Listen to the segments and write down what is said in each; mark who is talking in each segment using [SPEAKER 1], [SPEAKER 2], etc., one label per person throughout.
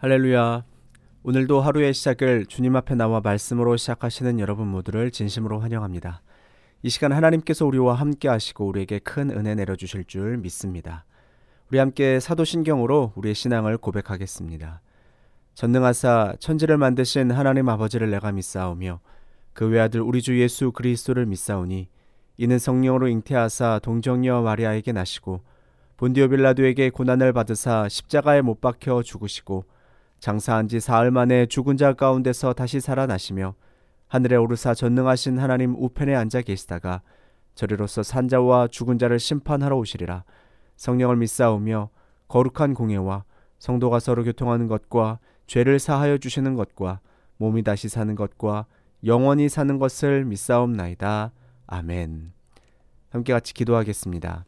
[SPEAKER 1] 할렐루야. 오늘도 하루의 시작을 주님 앞에 나와 말씀으로 시작하시는 여러분 모두를 진심으로 환영합니다. 이 시간 하나님께서 우리와 함께 하시고 우리에게 큰 은혜 내려주실 줄 믿습니다. 우리 함께 사도신경으로 우리의 신앙을 고백하겠습니다. 전능하사 천지를 만드신 하나님 아버지를 내가 믿사오며 그 외아들 우리 주 예수 그리스도를 믿사오니 이는 성령으로 잉태하사 동정녀 마리아에게 나시고 본디오 빌라도에게 고난을 받으사 십자가에 못 박혀 죽으시고 장사한 지 사흘 만에 죽은 자 가운데서 다시 살아나시며 하늘에 오르사 전능하신 하나님 우편에 앉아 계시다가 저리로서 산자와 죽은 자를 심판하러 오시리라. 성령을 믿사오며 거룩한 공예와 성도가 서로 교통하는 것과 죄를 사하여 주시는 것과 몸이 다시 사는 것과 영원히 사는 것을 믿사옵나이다. 아멘. 함께 같이 기도하겠습니다.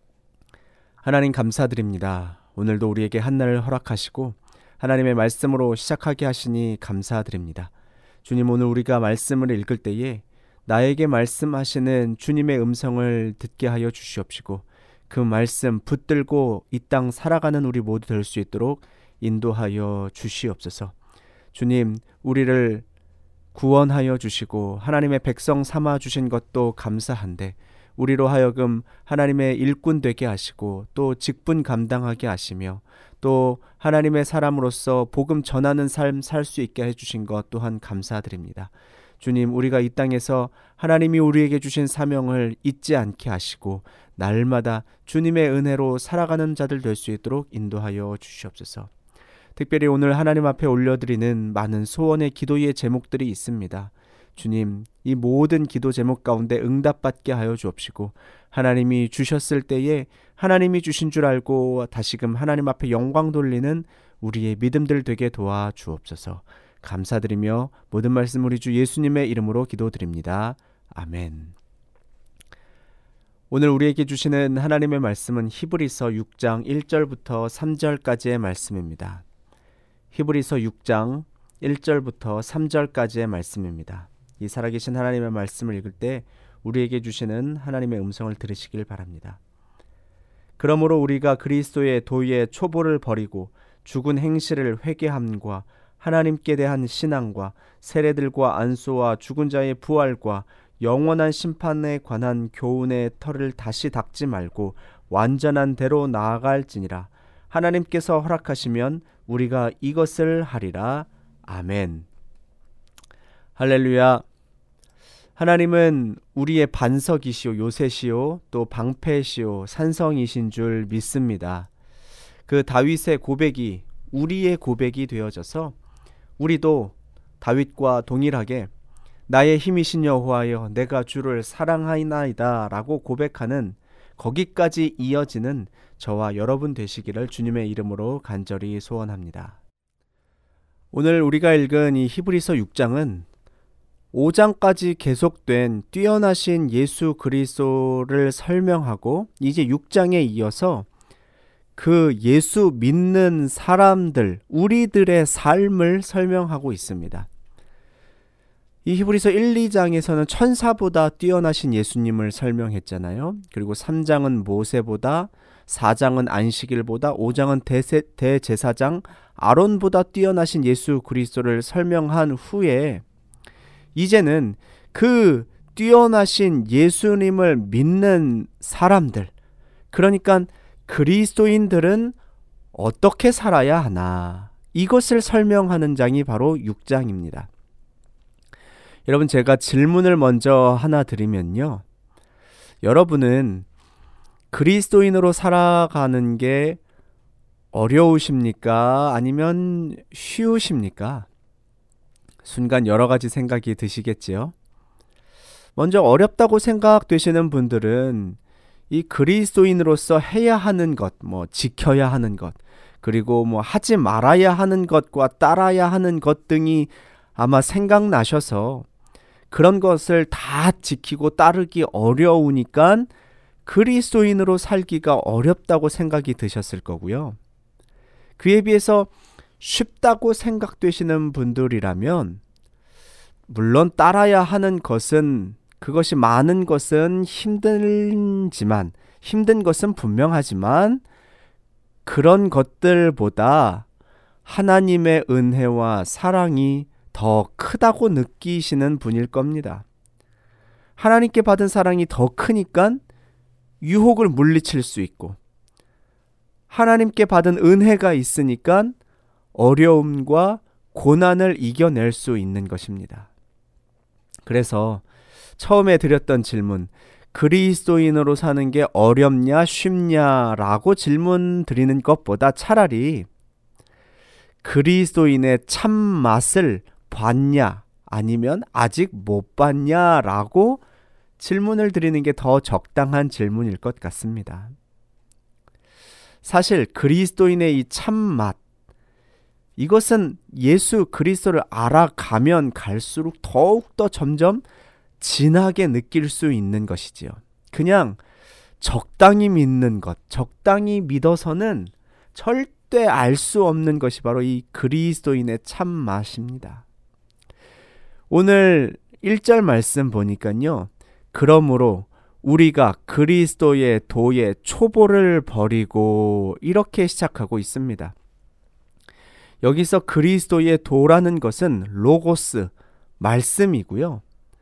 [SPEAKER 1] 하나님 감사드립니다. 오늘도 우리에게 한날을 허락하시고 하나님의 말씀으로 시작하게 하시니 감사드립니다. 주님, 오늘 우리가 말씀을 읽을 때에 나에게 말씀하시는 주님의 음성을 듣게 하여 주시옵시고 그 말씀 붙들고 이 땅 살아가는 우리 모두 될 수 있도록 인도하여 주시옵소서. 주님, 우리를 구원하여 주시고 하나님의 백성 삼아 주신 것도 감사한데 우리로 하여금 하나님의 일꾼 되게 하시고 또 직분 감당하게 하시며 또 하나님의 사람으로서 복음 전하는 삶 살 수 있게 해주신 것 또한 감사드립니다. 주님, 우리가 이 땅에서 하나님이 우리에게 주신 사명을 잊지 않게 하시고 날마다 주님의 은혜로 살아가는 자들 될 수 있도록 인도하여 주시옵소서. 특별히 오늘 하나님 앞에 올려드리는 많은 소원의 기도의 제목들이 있습니다. 주님, 이 모든 기도 제목 가운데 응답받게 하여 주옵시고 하나님이 주셨을 때에 하나님이 주신 줄 알고 다시금 하나님 앞에 영광 돌리는 우리의 믿음들 되게 도와 주옵소서. 감사드리며 모든 말씀 우리 주 예수님의 이름으로 기도드립니다. 아멘. 오늘 우리에게 주시는 하나님의 말씀은 히브리서 6장 1절부터 3절까지의 말씀입니다. 히브리서 6장 1절부터 3절까지의 말씀입니다. 이 살아계신 하나님의 말씀을 읽을 때 우리에게 주시는 하나님의 음성을 들으시길 바랍니다. 그러므로 우리가 그리스도의 도의 초보를 버리고 죽은 행실을 회개함과 하나님께 대한 신앙과 세례들과 안수와 죽은 자의 부활과 영원한 심판에 관한 교훈의 털을 다시 닦지 말고 완전한 대로 나아갈지니라. 하나님께서 허락하시면 우리가 이것을 하리라. 아멘. 할렐루야. 하나님은 우리의 반석이시오 요새시오 또 방패시오 산성이신 줄 믿습니다. 그 다윗의 고백이 우리의 고백이 되어져서 우리도 다윗과 동일하게 나의 힘이신 여호와여 내가 주를 사랑하나이다 라고 고백하는 거기까지 이어지는 저와 여러분 되시기를 주님의 이름으로 간절히 소원합니다. 오늘 우리가 읽은 이 히브리서 6장은 5장까지 계속된 뛰어나신 예수 그리스도를 설명하고 이제 6장에 이어서 그 예수 믿는 사람들, 우리들의 삶을 설명하고 있습니다. 이 히브리서 1, 2장에서는 천사보다 뛰어나신 예수님을 설명했잖아요. 그리고 3장은 모세보다, 4장은 안식일보다, 5장은 대제사장 아론보다 뛰어나신 예수 그리스도를 설명한 후에 이제는 그 뛰어나신 예수님을 믿는 사람들, 그러니까 그리스도인들은 어떻게 살아야 하나, 이것을 설명하는 장이 바로 6장입니다. 여러분, 제가 질문을 먼저 하나 드리면요. 여러분은 그리스도인으로 살아가는 게 어려우십니까? 아니면 쉬우십니까? 순간 여러 가지 생각이 드시겠지요. 먼저 어렵다고 생각되시는 분들은 이 그리스도인으로서 해야 하는 것, 지켜야 하는 것, 그리고 하지 말아야 하는 것과 따라야 하는 것 등이 아마 생각나셔서 그런 것을 다 지키고 따르기 어려우니까 그리스도인으로 살기가 어렵다고 생각이 드셨을 거고요. 그에 비해서 쉽다고 생각되시는 분들이라면 물론 따라야 하는 것은 그것이 많은 것은 힘든 것은 분명하지만 그런 것들보다 하나님의 은혜와 사랑이 더 크다고 느끼시는 분일 겁니다. 하나님께 받은 사랑이 더 크니까 유혹을 물리칠 수 있고, 하나님께 받은 은혜가 있으니까 어려움과 고난을 이겨낼 수 있는 것입니다. 그래서 처음에 드렸던 질문, 그리스도인으로 사는 게 어렵냐 쉽냐라고 질문 드리는 것보다 차라리 그리스도인의 참맛을 봤냐 아니면 아직 못 봤냐라고 질문을 드리는 게 더 적당한 질문일 것 같습니다. 사실 그리스도인의 이 참맛, 이것은 예수 그리스도를 알아가면 갈수록 더욱더 점점 진하게 느낄 수 있는 것이지요. 그냥 적당히 믿는 것, 적당히 믿어서는 절대 알 수 없는 것이 바로 이 그리스도인의 참맛입니다. 오늘 1절 말씀 보니까요, 그러므로 우리가 그리스도의 도의 초보를 버리고, 이렇게 시작하고 있습니다. 여기서 그리스도의 도라는 것은 로고스, 말씀이고요.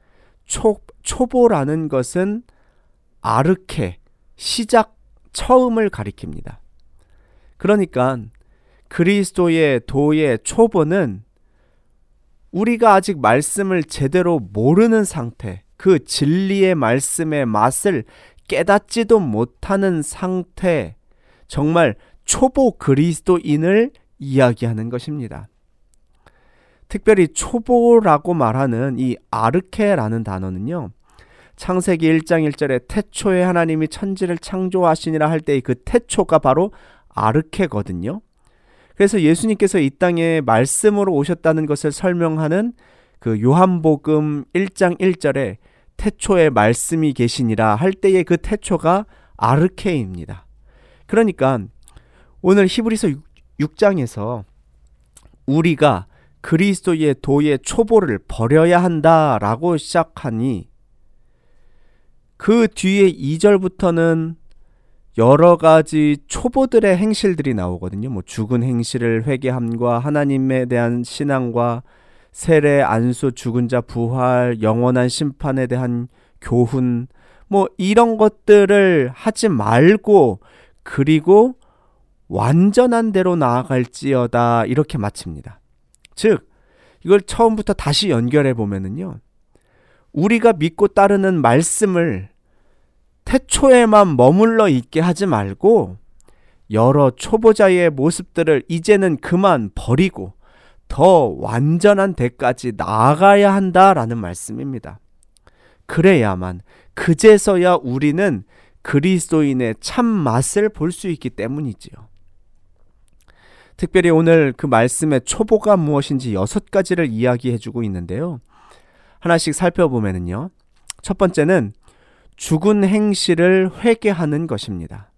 [SPEAKER 1] 초보라는 것은 아르케, 시작, 처음을 가리킵니다. 그러니까 그리스도의 도의 초보는 우리가 아직 말씀을 제대로 모르는 상태, 그 진리의 말씀의 맛을 깨닫지도 못하는 상태, 정말 초보 그리스도인을 이야기하는 것입니다. 특별히 초보라고 말하는 이 아르케라는 단어는요, 창세기 1장 1절에 태초에 하나님이 천지를 창조하시니라 할 때의 그 태초가 바로 아르케거든요. 그래서 예수님께서 이 땅에 말씀으로 오셨다는 것을 설명하는 그 요한복음 1장 1절에 태초에 말씀이 계시니라 할 때의 그 태초가 아르케입니다. 그러니까 오늘 히브리서 6장에서 우리가 그리스도의 도의 초보를 버려야 한다라고 시작하니, 그 뒤에 2절부터는 여러 가지 초보들의 행실들이 나오거든요. 뭐 죽은 행실을 회개함과 하나님에 대한 신앙과 세례, 안수, 죽은 자 부활, 영원한 심판에 대한 교훈, 뭐 이런 것들을 하지 말고, 그리고 완전한 대로 나아갈지어다, 이렇게 마칩니다. 즉, 이걸 처음부터 다시 연결해 보면은요, 우리가 믿고 따르는 말씀을 태초에만 머물러 있게 하지 말고 여러 초보자의 모습들을 이제는 그만 버리고 더 완전한 데까지 나아가야 한다라는 말씀입니다. 그래야만, 그제서야 우리는 그리스도인의 참맛을 볼 수 있기 때문이지요. 특별히 오늘 그 말씀의 초보가 무엇인지 6가지를 이야기해주고 있는데요. 하나씩 살펴보면요, 첫 번째는 죽은 행실을 회개하는 것입니다.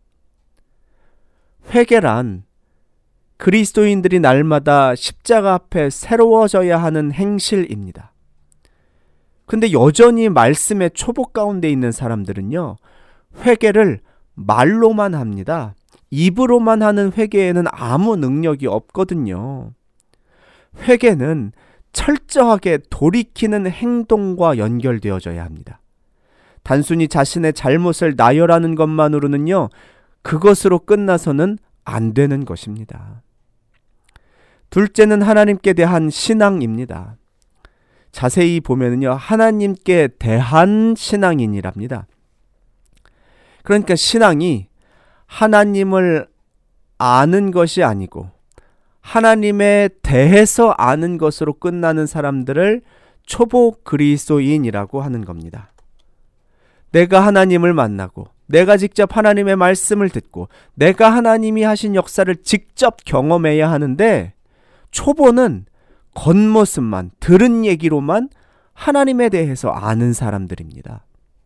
[SPEAKER 1] 회개란 그리스도인들이 날마다 십자가 앞에 새로워져야 하는 행실입니다. 근데 여전히 말씀의 초보 가운데 있는 사람들은요, 회개를 말로만 합니다. 입으로만 하는 회개에는 아무 능력이 없거든요. 회개는 철저하게 돌이키는 행동과 연결되어져야 합니다. 단순히 자신의 잘못을 나열하는 것만으로는요, 그것으로 끝나서는 안 되는 것입니다. 둘째는 하나님께 대한 신앙입니다. 자세히 보면요, 하나님께 대한 신앙인이랍니다. 그러니까 신앙이 하나님을 아는 것이 아니고 하나님에 대해서 아는 것으로 끝나는 사람들을 초보 그리스도인이라고 하는 겁니다. 내가 하나님을 만나고, 내가 직접 하나님의 말씀을 듣고, 내가 하나님이 하신 역사를 직접 경험해야 하는데, 초보는 겉모습만, 들은 얘기로만 하나님에 대해서 아는 사람들입니다.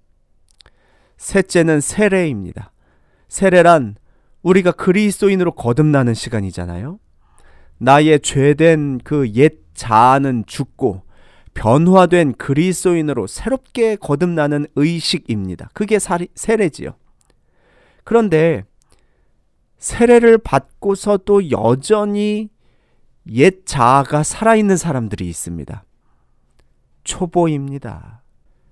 [SPEAKER 1] 셋째는 세례입니다. 세례란 우리가 그리스도인으로 거듭나는 시간이잖아요. 나의 죄된 그 옛 자아는 죽고 변화된 그리스도인으로 새롭게 거듭나는 의식입니다. 그게 세례지요. 그런데 세례를 받고서도 여전히 옛 자아가 살아있는 사람들이 있습니다. 초보입니다.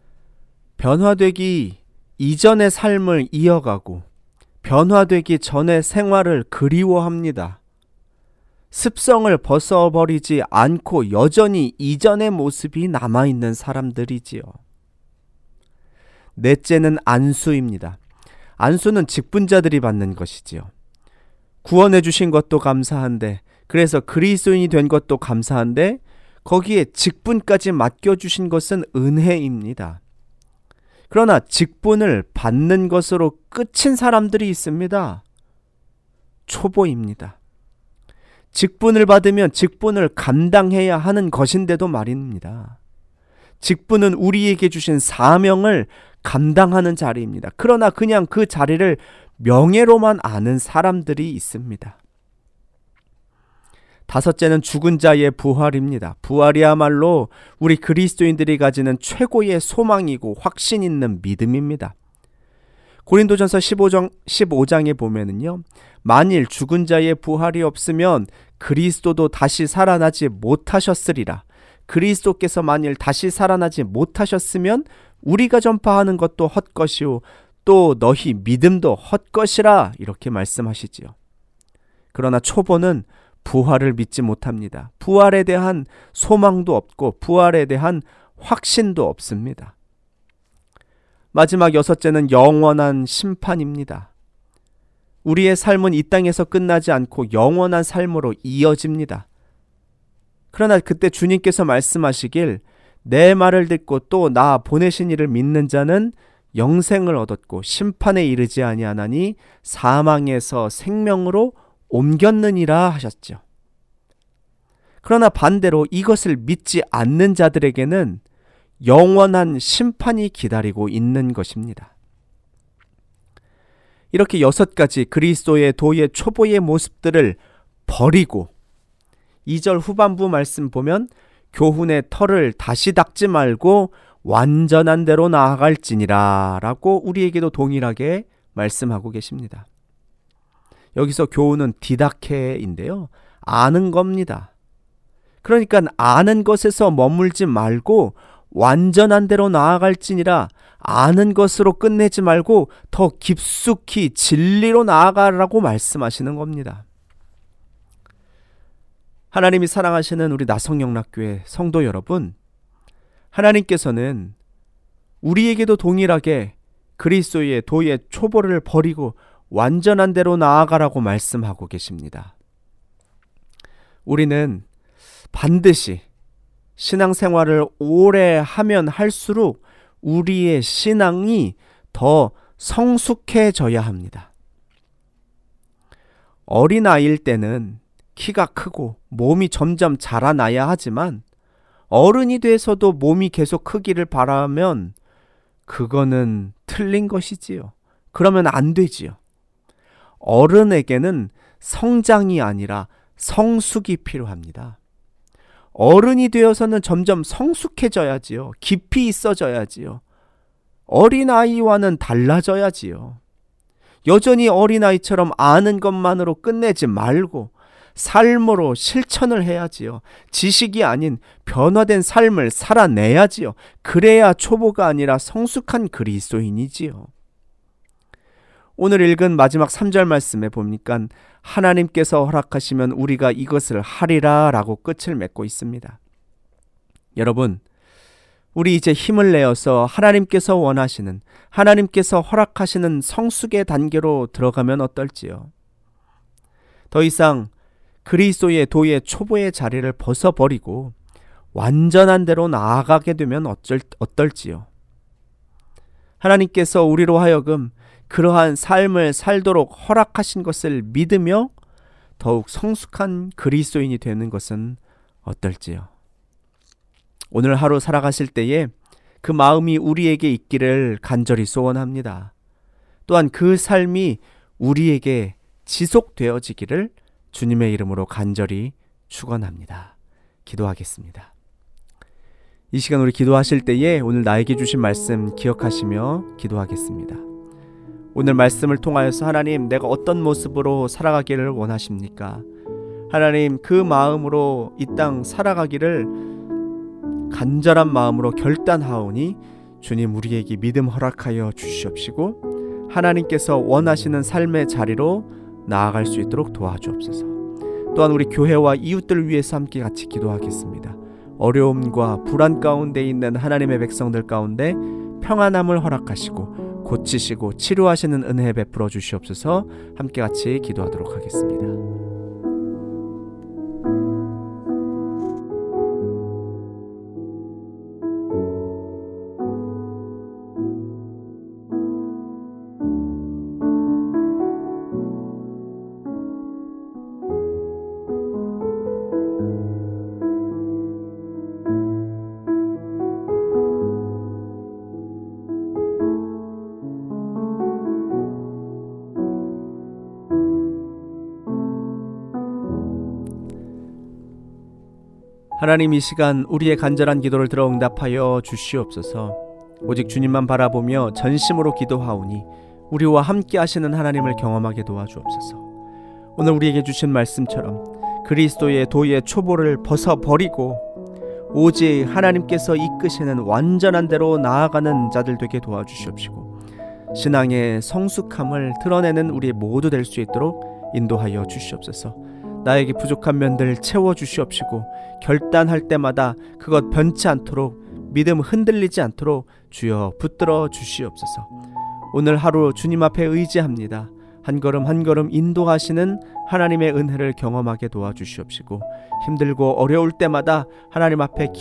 [SPEAKER 1] 변화되기 이전의 삶을 이어가고 변화되기 전의 생활을 그리워합니다. 습성을 벗어버리지 않고 여전히 이전의 모습이 남아있는 사람들이지요. 넷째는 안수입니다. 안수는 직분자들이 받는 것이지요. 구원해 주신 것도 감사한데, 그래서 그리스도인이 된 것도 감사한데 거기에 직분까지 맡겨주신 것은 은혜입니다. 그러나 직분을 받는 것으로 끝인 사람들이 있습니다. 초보입니다. 직분을 받으면 직분을 감당해야 하는 것인데도 말입니다. 직분은 우리에게 주신 사명을 감당하는 자리입니다. 그러나 그냥 그 자리를 명예로만 아는 사람들이 있습니다. 다섯째는 죽은 자의 부활입니다. 부활이야말로 우리 그리스도인들이 가지는 최고의 소망이고 확신 있는 믿음입니다. 고린도전서 15장에 보면은요, 만일 죽은 자의 부활이 없으면 그리스도도 다시 살아나지 못하셨으리라. 그리스도께서 만일 다시 살아나지 못하셨으면 우리가 전파하는 것도 헛것이요 또 너희 믿음도 헛것이라, 이렇게 말씀하시지요. 그러나 초보는 부활을 믿지 못합니다. 부활에 대한 소망도 없고 부활에 대한 확신도 없습니다. 마지막 여섯째는 영원한 심판입니다. 우리의 삶은 이 땅에서 끝나지 않고 영원한 삶으로 이어집니다. 그러나 그때 주님께서 말씀하시길, 내 말을 듣고 또 나 보내신 이를 믿는 자는 영생을 얻었고 심판에 이르지 아니하나니 사망에서 생명으로 옮겼느니라 하셨죠. 그러나 반대로 이것을 믿지 않는 자들에게는 영원한 심판이 기다리고 있는 것입니다. 이렇게 6가지 그리스도의 도의 초보의 모습들을 버리고 2절 후반부 말씀 보면 교훈의 털을 다시 닦지 말고 완전한 대로 나아갈지니라 라고 우리에게도 동일하게 말씀하고 계십니다. 여기서 교훈은 디다케인데요, 아는 겁니다. 그러니까 아는 것에서 머물지 말고 완전한 대로 나아갈지니라, 아는 것으로 끝내지 말고 더 깊숙이 진리로 나아가라고 말씀하시는 겁니다. 하나님이 사랑하시는 우리 나성영락교회 성도 여러분, 하나님께서는 우리에게도 동일하게 그리스도의 도의 초보를 버리고 완전한 대로 나아가라고 말씀하고 계십니다. 우리는 반드시 신앙생활을 오래 하면 할수록 우리의 신앙이 더 성숙해져야 합니다. 어린아이일 때는 키가 크고 몸이 점점 자라나야 하지만 어른이 돼서도 몸이 계속 크기를 바라면 그거는 틀린 것이지요. 그러면 안 되지요. 어른에게는 성장이 아니라 성숙이 필요합니다. 어른이 되어서는 점점 성숙해져야지요. 깊이 있어져야지요. 어린아이와는 달라져야지요. 여전히 어린아이처럼 아는 것만으로 끝내지 말고 삶으로 실천을 해야지요. 지식이 아닌 변화된 삶을 살아내야지요. 그래야 초보가 아니라 성숙한 그리스도인이지요. 오늘 읽은 마지막 3절 말씀에 보니까 하나님께서 허락하시면 우리가 이것을 하리라 라고 끝을 맺고 있습니다. 여러분, 우리 이제 힘을 내어서 하나님께서 원하시는, 하나님께서 허락하시는 성숙의 단계로 들어가면 어떨지요? 더 이상 그리스도의 도의 초보의 자리를 벗어버리고 완전한 대로 나아가게 되면 어떨지요? 하나님께서 우리로 하여금 그러한 삶을 살도록 허락하신 것을 믿으며 더욱 성숙한 그리스도인이 되는 것은 어떨지요? 오늘 하루 살아가실 때에 그 마음이 우리에게 있기를 간절히 소원합니다. 또한 그 삶이 우리에게 지속되어지기를 주님의 이름으로 간절히 축원합니다. 기도하겠습니다. 이 시간 우리 기도하실 때에 오늘 나에게 주신 말씀 기억하시며 기도하겠습니다. 오늘 말씀을 통하여서 하나님, 내가 어떤 모습으로 살아가기를 원하십니까? 하나님, 그 마음으로 이 땅 살아가기를 간절한 마음으로 결단하오니 주님, 우리에게 믿음 허락하여 주시옵시고 하나님께서 원하시는 삶의 자리로 나아갈 수 있도록 도와주옵소서. 또한 우리 교회와 이웃들을 위해서 함께 같이 기도하겠습니다. 어려움과 불안 가운데 있는 하나님의 백성들 가운데 평안함을 허락하시고 고치시고 치료하시는 은혜 베풀어 주시옵소서. 함께 같이 기도하도록 하겠습니다. 하나님, 이 시간 우리의 간절한 기도를 들어 응답하여 주시옵소서. 오직 주님만 바라보며 전심으로 기도하오니 우리와 함께 하시는 하나님을 경험하게 도와주옵소서. 오늘 우리에게 주신 말씀처럼 그리스도의 도의 초보를 벗어버리고 오직 하나님께서 이끄시는 완전한 대로 나아가는 자들 되게 도와주시옵시고 신앙의 성숙함을 드러내는 우리 모두 될 수 있도록 인도하여 주시옵소서. 나에게 부족한 면들 채워주시옵시고 결단할 때마다 그것 변치 않도록, 믿음 흔들리지 않도록 주여 붙들어 주시옵소서. 오늘 하루 주님 앞에 의지합니다. 한 걸음 한 걸음 인도하시는 하나님의 은혜를 경험하게 도와주시옵시고 힘들고 어려울 때마다 하나님 앞에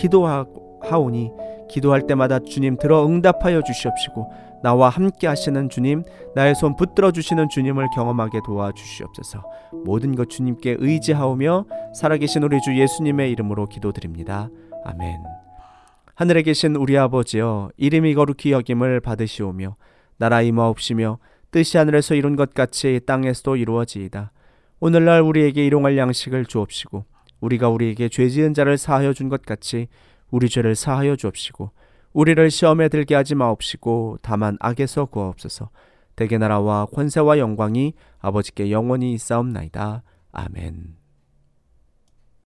[SPEAKER 1] 기도하오니 기도할 때마다 주님 들어 응답하여 주시옵시고 나와 함께 하시는 주님, 나의 손 붙들어 주시는 주님을 경험하게 도와주시옵소서. 모든 것 주님께 의지하오며 살아계신 우리 주 예수님의 이름으로 기도드립니다. 아멘. 하늘에 계신 우리 아버지여, 이름이 거룩히 여김을 받으시오며 나라 임하옵시며 뜻이 하늘에서 이룬 것 같이 땅에서도 이루어지이다. 오늘날 우리에게 일용할 양식을 주옵시고 우리가 우리에게 죄 지은 자를 사하여 준 것 같이 우리 죄를 사하여 주옵시고 우리를 시험에 들게 하지 마옵시고 다만 악에서 구하옵소서. 대개 나라와 권세와 영광이 아버지께 영원히 있사옵나이다. 아멘.